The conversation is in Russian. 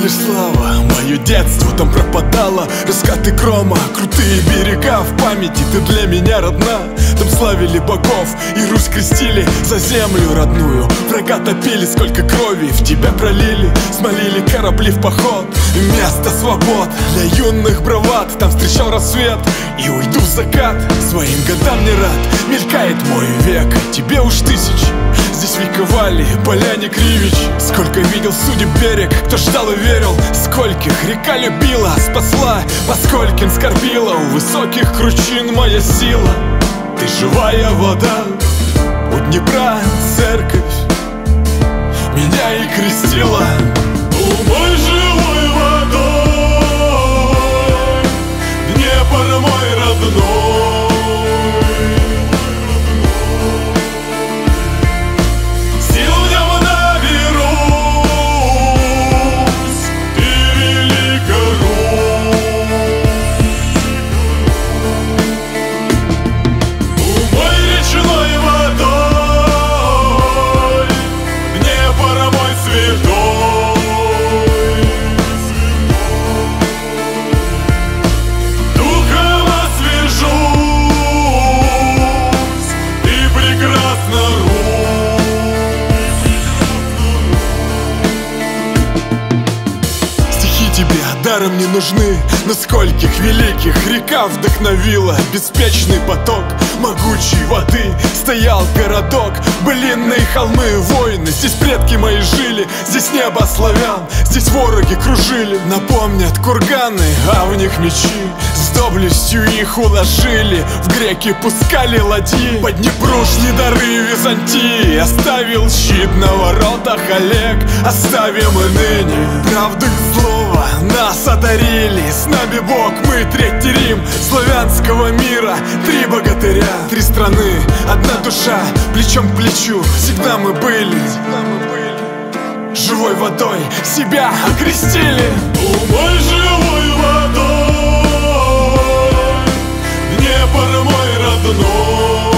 лишь слава, мое детство там пропадало. Раскаты грома, крутые берега в памяти, ты для меня родна. Там славили богов и Русь крестили за землю родную. Врага топили, сколько крови в тебя пролили. Смолили корабли в поход, место свобод для юных бравад. Там встречал рассвет и уйду в закат. Своим годам не рад, мелькает мой век, тебе уж тысячи. Здесь вековали поляне Кривич. Сколько видел судеб берег, кто ждал и верил. Скольких река любила, спасла, поскольким скорбила. У высоких кручин моя сила. Ты живая вода, у Днепра церковь меня и крестила. Умой живой водой, Днепр мой родной. Даром не нужны, но скольких великих река вдохновила. Беспечный поток могучей воды. Стоял городок, былинные холмы, войны. Здесь предки мои жили, здесь небо славян. Здесь вороги кружили, напомнят курганы, а в них мечи. С доблестью их уложили, в греки пускали ладьи. По Днепру шли дары Византии. Оставил щит на воротах Олег. Оставим и ныне правду и слово нас одарили. С нами Бог, мы третий Рим славянского мира. Три богатыря, три страны, одна душа, плечом к плечу. Всегда мы были живой водой, себя окрестили. Умой живой водой, Днепр мой родной.